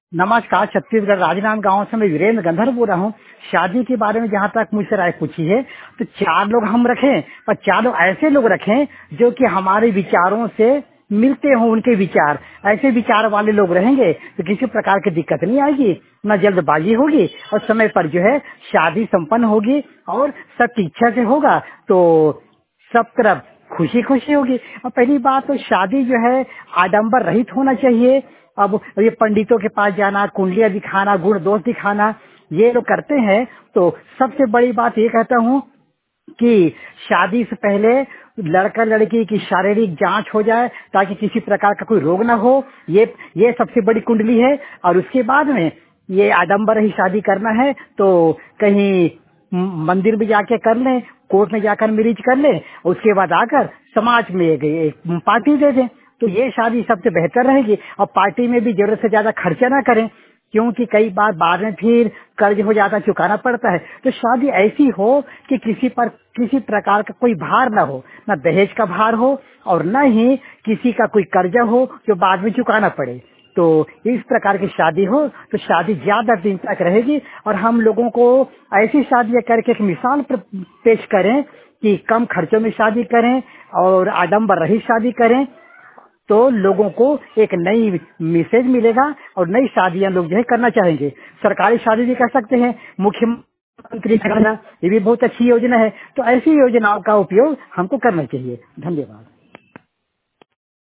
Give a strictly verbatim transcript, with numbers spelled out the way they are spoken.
नमस्कार। छत्तीसगढ़ राजनांद गांव से मैं वीरेंद्र गंधर्व बोल रहा हूँ। शादी के बारे में जहाँ तक मुझसे राय पूछी है तो चार लोग हम रखें, पर चार लोग ऐसे लोग रखें जो कि हमारे विचारों से मिलते हों। उनके विचार ऐसे विचार वाले लोग रहेंगे तो किसी प्रकार की दिक्कत नहीं आएगी, न जल्दबाजी होगी और समय पर जो है शादी संपन्न होगी और सबकी इच्छा से होगा तो सब तरफ खुशी खुशी होगी। और पहली बात तो शादी जो है आडंबर रहित होना चाहिए। अब ये पंडितों के पास जाना, कुंडलियां दिखाना, गुण दोष दिखाना, ये लोग करते हैं। तो सबसे बड़ी बात ये कहता हूँ कि शादी से पहले लड़का लड़की की शारीरिक जांच हो जाए ताकि किसी प्रकार का कोई रोग ना हो। ये ये सबसे बड़ी कुंडली है। और उसके बाद में ये आडंबर ही शादी करना है तो कहीं म- मंदिर में जाके कर लें, कोर्ट में जाकर मैरिज कर लें, उसके बाद आकर समाज में एक, एक पार्टी दे दें तो ये शादी सबसे बेहतर रहेगी। और पार्टी में भी जरूरत से ज्यादा खर्चा ना करें क्योंकि कई बार बाद में फिर कर्ज हो जाता, चुकाना पड़ता है। तो शादी ऐसी हो कि किसी पर किसी प्रकार का कोई भार ना हो, न दहेज का भार हो और न ही किसी का कोई कर्जा हो जो बाद में चुकाना पड़े। तो इस प्रकार की शादी हो तो शादी ज्यादा दिन तक रहेगी। और हम लोगों को ऐसी शादियां करके एक मिसाल प्र- पेश करें कि कम खर्चों में शादी करें और आडंबर रहित शादी करें तो लोगों को एक नई मैसेज मिलेगा और नई शादियां लोग जो है करना चाहेंगे। सरकारी शादी भी कर सकते हैं, मुख्यमंत्री योजना ये भी बहुत अच्छी योजना है। तो ऐसी योजनाओं का उपयोग हमको करना चाहिए। धन्यवाद।